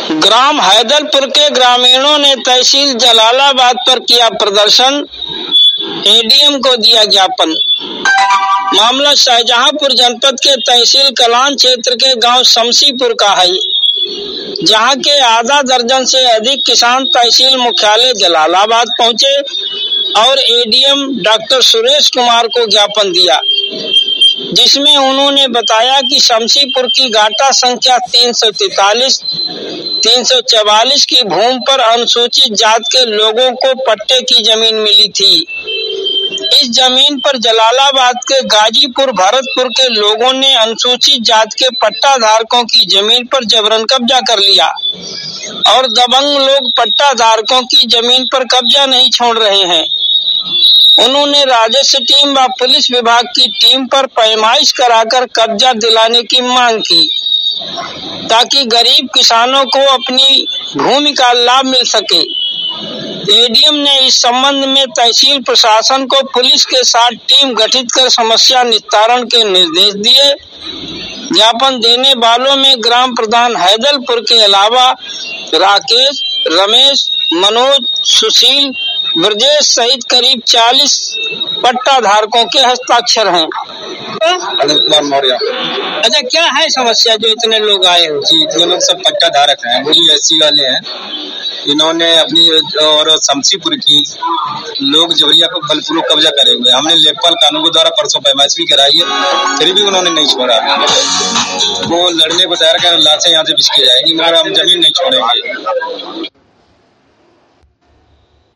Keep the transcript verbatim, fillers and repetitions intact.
ग्राम हैदलपुर के ग्रामीणों ने तहसील जलालाबाद पर किया प्रदर्शन, एडीएम को दिया ज्ञापन। मामला शाहजहांपुर जनपद के तहसील कलान क्षेत्र के गांव शमसीपुर का है, जहां के आधा दर्जन से अधिक किसान तहसील मुख्यालय जलालाबाद पहुंचे और एडीएम डॉक्टर सुरेश कुमार को ज्ञापन दिया, जिसमें उन्होंने बताया कि शमसीपुर की घाटा संख्या तीन सौ तैतालीस तीन सौ चवालीस की भूमि पर अनुसूचित जात के लोगों को पट्टे की जमीन मिली थी। इस जमीन पर जलालाबाद के गाजीपुर भरतपुर के लोगों ने अनुसूचित जात के पट्टा धारकों की जमीन पर जबरन कब्जा कर लिया और दबंग लोग पट्टा धारकों की जमीन पर कब्जा नहीं छोड़ रहे हैं। उन्होंने राजस्व टीम व पुलिस विभाग की टीम पर पैमाइश कराकर कब्जा दिलाने की मांग की, ताकि गरीब किसानों को अपनी भूमि का लाभ मिल सके। एडीएम ने इस संबंध में तहसील प्रशासन को पुलिस के साथ टीम गठित कर समस्या निस्तारण के निर्देश दिए। ज्ञापन देने वालों में ग्राम प्रधान हैदलपुर के अलावा राकेश, रमेश, मनोज, सुशील, ब्रजेश सहित करीब चालीस पट्टा धारकों के हस्ताक्षर हैं। अनिल कुमार मौर्य। अच्छा, क्या है समस्या जो इतने लोग आए हो? जी, जो लोग सब पट्टा धारक हैं, वो भी एससी वाले हैं। इन्होंने अपनी और शमसीपुर की लोग जबरिया को बलपूर्व कब्जा करे हुए। हमने लेखपाल कानून के द्वारा परसों पैमाइश भी कराई है, फिर भी उन्होंने नहीं छोड़ा। वो लड़ने को तैयार कर लाशें यहाँ से बिछ के जाएंगी, मगर हम जमीन नहीं छोड़ेंगे।